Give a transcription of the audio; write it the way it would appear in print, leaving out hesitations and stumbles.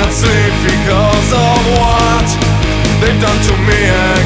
cannot sleep because of what they've done to me.